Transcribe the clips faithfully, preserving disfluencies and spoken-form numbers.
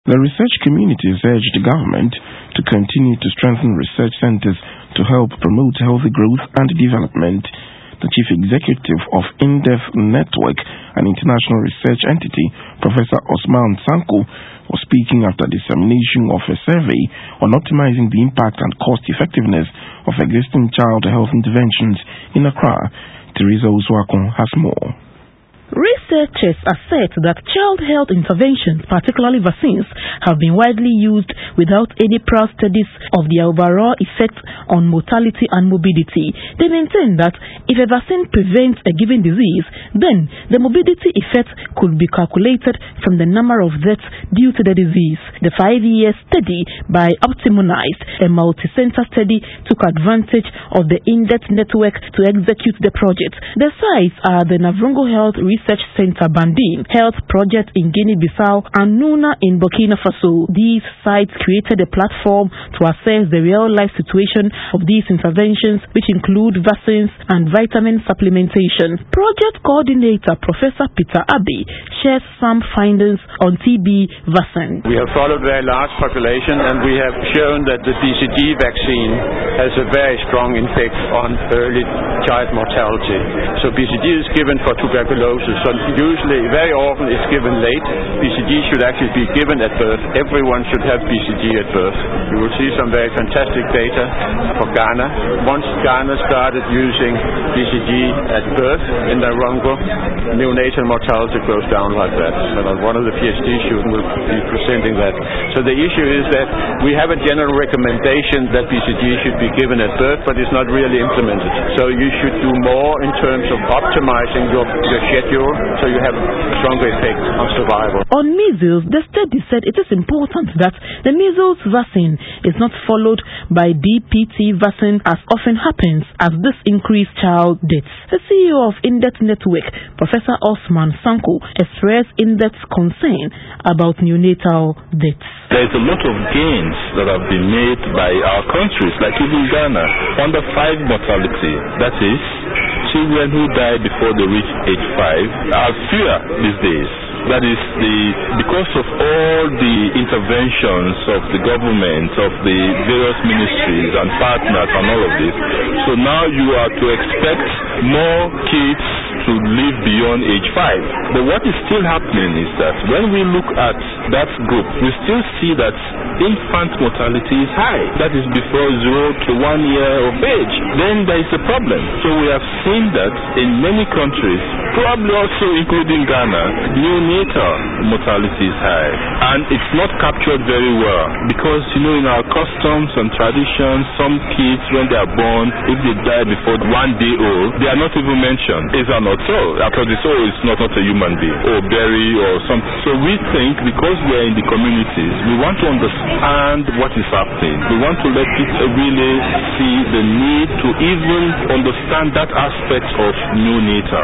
The research communities urged the government to continue to strengthen research centers to help promote healthy growth and development. The chief executive of INDEF Network, an international research entity, Professor Osman Sanko, was speaking after dissemination of a survey on optimizing the impact and cost effectiveness of existing child health interventions in Accra. Teresa Uswakon has more. Researchers assert that child health interventions, particularly vaccines, have been widely used without any prior studies of their overall effect on mortality and morbidity. They maintain that if a vaccine prevents a given disease, then the morbidity effect could be calculated from the number of deaths due to the disease. The five-year study by Optimize, a multi-center study, took advantage of the INDEF network to execute the project. The sites are the Navrongo Health Research Research Center Bandin Health Project in Guinea-Bissau and Nuna in Burkina Faso. These sites created a platform to assess the real-life situation of these interventions, which include vaccines and vitamin supplementation. Project coordinator Professor Peter Abbey shares some findings on T B vaccine. We have followed a very large population and we have shown that the B C G vaccine has a very strong effect on early child mortality. So B C G is given for tuberculosis. So usually, very often, it's given late. B C G should actually be given at birth. Everyone should have B C G at birth. You will see some very fantastic data for Ghana. Once Ghana started using B C G at birth in Navrongo, neonatal mortality goes down like that. So one of the PhD students will be presenting that. So the issue is that we have a general recommendation that B C G should be given at birth, but it's not really implemented. So you should do more in terms of optimizing your, your schedule, so you have a stronger effect on survival. On measles, the study said it is important that the measles vaccine is not followed by D P T vaccine as often happens, as this increased child deaths. The C E O of INDEF Network, Professor Osman Sanko, expressed in-depth concern about neonatal deaths. There's a lot of gains that have been made by our countries, like even Ghana. Under five mortality, that is, children who die before they reach age five are fewer these days. That is the because of all the interventions of the government, of the various ministries and partners and all of this. So now you are to expect more kids to live beyond age five. But what is still happening is that when we look at that group, we still see that infant mortality is high. That is before zero to one year of age. Then there is a problem. So we have seen that in many countries, probably also including Ghana, neonatal mortality is high. And it's not captured very well because, you know, in our customs and traditions, some kids, when they are born, if they die before one day old, they are not even mentioned. Is that not so? After this, oh, it's not, not a human being, or berry, or something. So we think because we are in the communities, we want to understand what is happening. We want to let people really see the need to even understand that aspect of neonatal,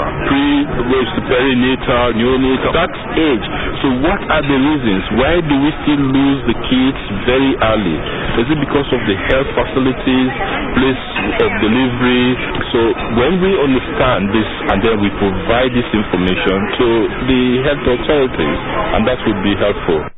pre, perinatal, neonatal, that age. So what are the reasons? Why do we still lose the kids very early? Is it because of the health facilities, place of delivery? So when we understand this and then we provide this information to the health authorities, and that would be helpful.